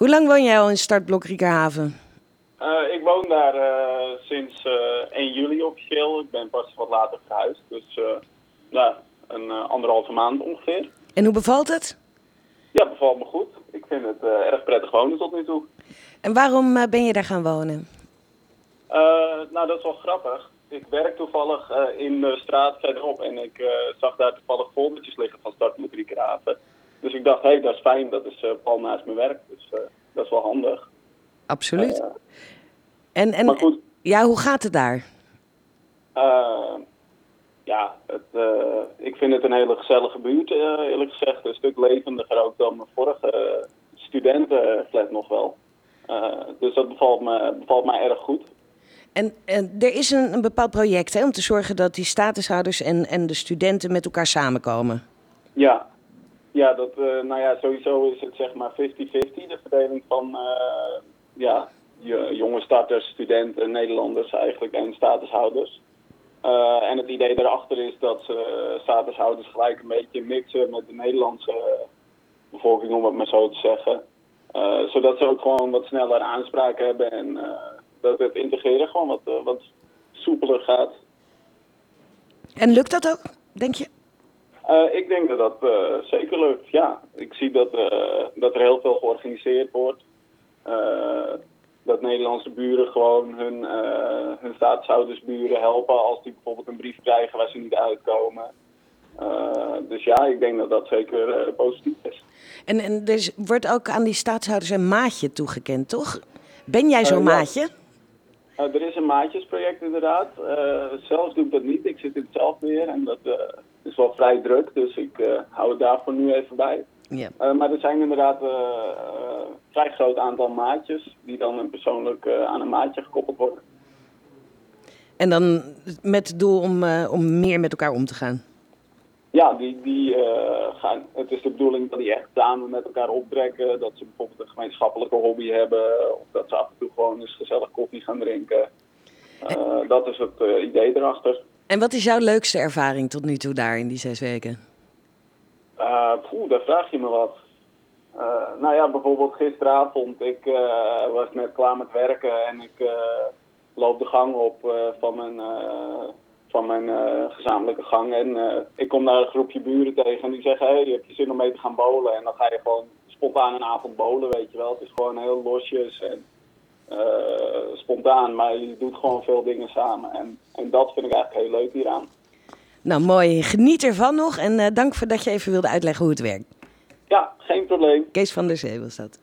Hoe lang woon jij al in startblok Riekerhaven? Ik woon daar sinds 1 juli officieel. Ik ben pas wat later verhuisd. Dus een 1,5 maand ongeveer. En hoe bevalt het? Ja, bevalt me goed. Ik vind het erg prettig wonen tot nu toe. En waarom ben je daar gaan wonen? Nou, dat is wel grappig. Ik werk toevallig in de straat verderop en ik zag daar toevallig foldertjes liggen van startblok Riekerhaven. Dus ik dacht, hé, dat is fijn, dat is pal naast mijn werk. Dus dat is wel handig. Absoluut. Maar goed. Ja, hoe gaat het daar? Ja, ik vind het een hele gezellige buurt, eerlijk gezegd. Een stuk levendiger ook dan mijn vorige studentenflat nog wel. Dus dat bevalt mij erg goed. En er is een bepaald project om te zorgen dat die statushouders en de studenten met elkaar samenkomen. Ja, sowieso is het zeg maar 50-50, de verdeling van jonge starters, studenten, Nederlanders eigenlijk en statushouders. En het idee daarachter is dat ze statushouders gelijk een beetje mixen met de Nederlandse bevolking, om het maar zo te zeggen. Zodat ze ook gewoon wat sneller aanspraak hebben en dat het integreren gewoon wat soepeler gaat. En lukt dat ook, denk je? Ik denk dat dat zeker lukt, ja. Ik zie dat er heel veel georganiseerd wordt. Dat Nederlandse buren gewoon hun staatshoudersburen helpen als die bijvoorbeeld een brief krijgen waar ze niet uitkomen. Dus ja, ik denk dat dat zeker positief is. En er wordt ook aan die staatshouders een maatje toegekend, toch? Ben jij zo'n Ja. maatje? Er is een maatjesproject inderdaad. Zelf doe ik dat niet. Ik zit in het zelfbeheer en dat is wel vrij druk. Dus ik hou het daarvoor nu even bij. Ja. Maar er zijn inderdaad vrij groot aantal maatjes die dan persoonlijk aan een maatje gekoppeld worden. En dan met het doel om meer met elkaar om te gaan? Ja, die gaan. Het is de bedoeling dat die echt samen met elkaar optrekken. Dat ze bijvoorbeeld een gemeenschappelijke hobby hebben. Of dat ze af en toe gewoon eens gezellig koffie gaan drinken. Dat is het idee erachter. En wat is jouw leukste ervaring tot nu toe daar in die 6 weken? Daar vraag je me wat. Nou ja, bijvoorbeeld gisteravond. Ik was net klaar met werken en ik loop de gang op van mijn gezamenlijke gang. En ik kom daar een groepje buren tegen en die zeggen, hey, heb je zin om mee te gaan bowlen? En dan ga je gewoon spontaan een avond bowlen, weet je wel. Het is gewoon heel losjes en spontaan, maar je doet gewoon veel dingen samen. En dat vind ik eigenlijk heel leuk hieraan. Nou, mooi. Geniet ervan nog en dank voor dat je even wilde uitleggen hoe het werkt. Ja, geen probleem. Kees van der Zee was dat.